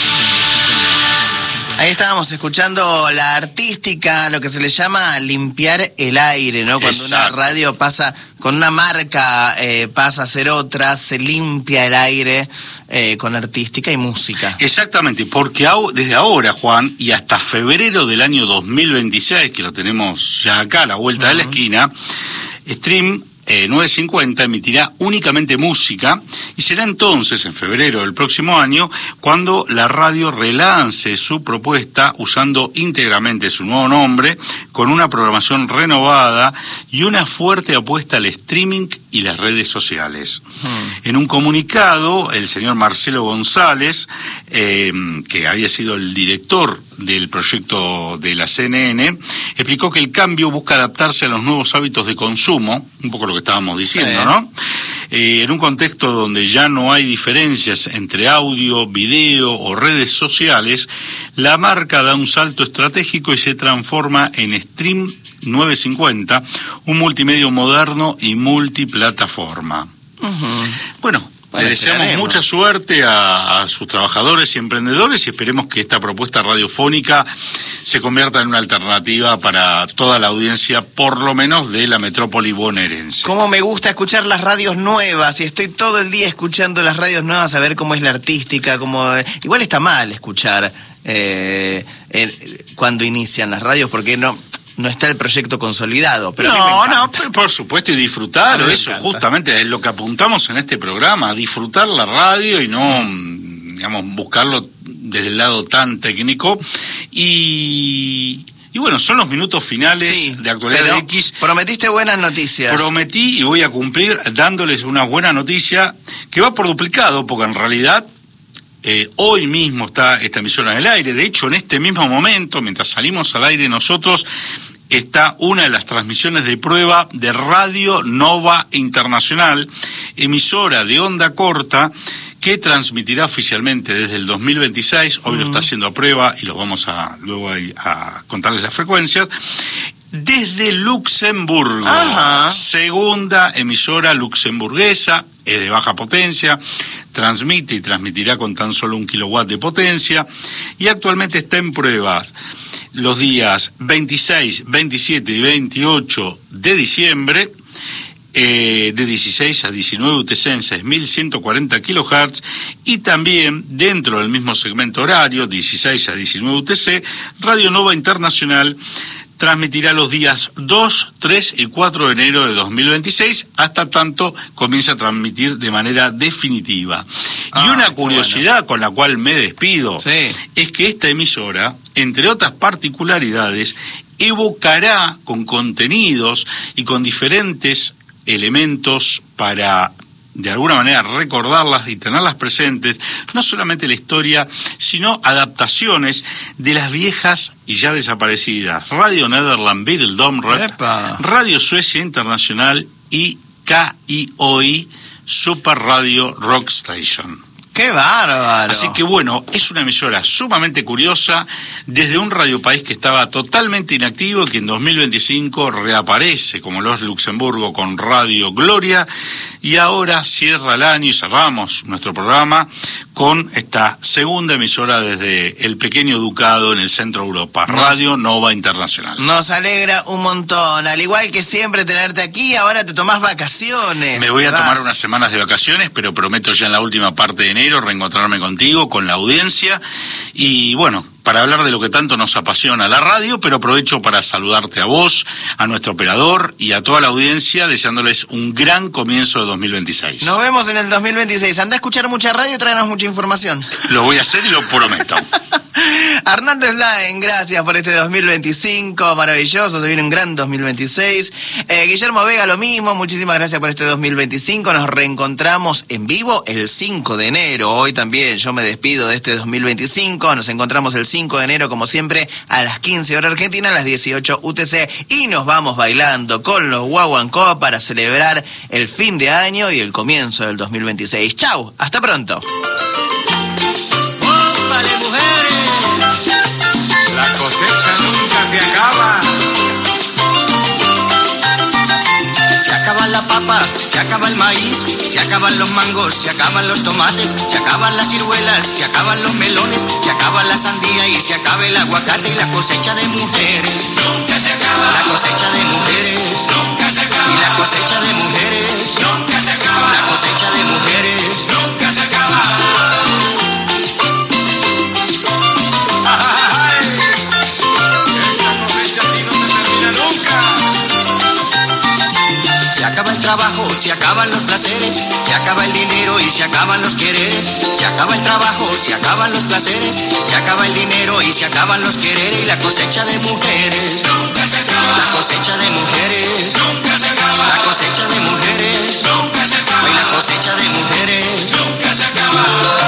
Ahí estábamos escuchando la artística, lo que se le llama limpiar el aire, ¿no? Cuando una radio pasa, con una marca pasa a ser otra, se limpia el aire con artística y música. Exactamente, porque desde ahora, Juan, y hasta febrero del año 2026, que lo tenemos ya acá a la vuelta de la esquina, Stream 950 emitirá únicamente música, y será entonces en febrero del próximo año cuando la radio relance su propuesta usando íntegramente su nuevo nombre, con una programación renovada y una fuerte apuesta al streaming y las redes sociales. En un comunicado, el señor Marcelo González, que había sido el director del proyecto de la CNN, explicó que el cambio busca adaptarse a los nuevos hábitos de consumo, un poco lo que estábamos diciendo, ¿no? En un contexto donde ya no hay diferencias entre audio, video o redes sociales, la marca da un salto estratégico y se transforma en Stream 950, un multimedio moderno y multiplataforma. Bueno, le deseamos mucha suerte a sus trabajadores y emprendedores, y esperemos que esta propuesta radiofónica se convierta en una alternativa para toda la audiencia, por lo menos de la metrópoli bonaerense. Cómo me gusta escuchar las radios nuevas, y estoy todo el día escuchando las radios nuevas a ver cómo es la artística, igual está mal escuchar cuando inician las radios, porque no está el proyecto consolidado, pero por supuesto, y disfrutarlo, eso justamente es lo que apuntamos en este programa, disfrutar la radio y no, buscarlo desde el lado tan técnico, y Y bueno, son los minutos finales de Actualidad de X. Prometiste buenas noticias. Prometí y voy a cumplir dándoles una buena noticia que va por duplicado, porque en realidad hoy mismo está esta emisora en el aire. De hecho, en este mismo momento, mientras salimos al aire nosotros, está una de las transmisiones de prueba de Radio Nova Internacional, emisora de onda corta, que transmitirá oficialmente desde el 2026, hoy lo está haciendo a prueba y lo vamos a luego a contarles las frecuencias, desde Luxemburgo. Segunda emisora luxemburguesa, es de baja potencia, transmite y transmitirá con tan solo 1 kilowatt de potencia, y actualmente está en pruebas los días 26, 27 y 28 de diciembre, de 16 a 19 UTC en 6.140 kHz, y también dentro del mismo segmento horario, 16 a 19 UTC, Radio Nova Internacional transmitirá los días 2, 3 y 4 de enero de 2026, hasta tanto comienza a transmitir de manera definitiva. Y una curiosidad con la cual me despido es que esta emisora, entre otras particularidades, evocará con contenidos y con diferentes elementos para de alguna manera recordarlas y tenerlas presentes, no solamente la historia, sino adaptaciones de las viejas y ya desaparecidas Radio Nederland Beatledom Rep, Radio Suecia Internacional y KIOI Super Radio Rock Station. ¡Qué bárbaro! Así que bueno, es una emisora sumamente curiosa, desde un Radio País que estaba totalmente inactivo, que en 2025 reaparece como los de Luxemburgo con Radio Gloria, y ahora cierra el año y cerramos nuestro programa con esta segunda emisora desde el pequeño ducado en el centro de Europa, Radio Nova Internacional. Nos alegra un montón, al igual que siempre tenerte aquí. Ahora te tomás vacaciones. Me voy a tomar unas semanas de vacaciones, pero prometo ya en la última parte de enero reencontrarme contigo, con la audiencia, y bueno, para hablar de lo que tanto nos apasiona la radio, pero aprovecho para saludarte a vos, a nuestro operador y a toda la audiencia, deseándoles un gran comienzo de 2026. Nos vemos en el 2026. Anda a escuchar mucha radio y tráenos mucha información. Lo voy a hacer y lo prometo. Hernández Blaen, gracias por este 2025 maravilloso, se viene un gran 2026. Guillermo Vega, lo mismo, muchísimas gracias por este 2025. Nos reencontramos en vivo el 5 de enero. Hoy también yo me despido de este 2025. Nos encontramos el 5 de enero, como siempre, a las 15 horas Argentina, a las 18 UTC, y nos vamos bailando con los Guaguancó para celebrar el fin de año y el comienzo del 2026. Chau, hasta pronto. ¡Vale, mujeres! La cosecha nunca se acaba. Se acaba la papa, se acaba el maíz, se acaban los mangos, se acaban los tomates, se acaban las ciruelas, se acaban los melones, se acaba la sandía y se acaba el aguacate y la cosecha de mujeres. Nunca se acaba. La cosecha de mujeres. Nunca se acaba. Y la cosecha de mujeres. Nunca se acaba. La cosecha de mujeres. Nunca se acaba. Se acaba el trabajo, se acaban los placeres, se acaba el dinero y se acaban los quereres. Se acaba el trabajo, se acaban los placeres, se acaba el dinero y se acaban los quereres. Y la cosecha de mujeres nunca se acaba. La cosecha de mujeres nunca se acaba. La cosecha de mujeres nunca se acaba. Y la cosecha de mujeres nunca se acaba.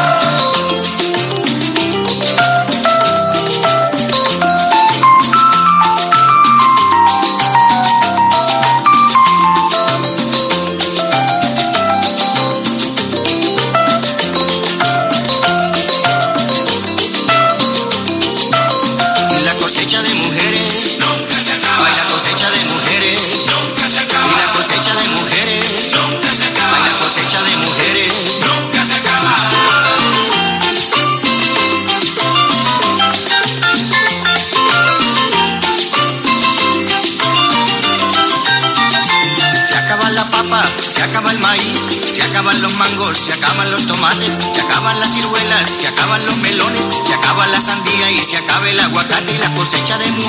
Se acaba el maíz, se acaban los mangos, se acaban los tomates, se acaban las ciruelas, se acaban los melones, se acaba la sandía y se acaba el aguacate y la cosecha de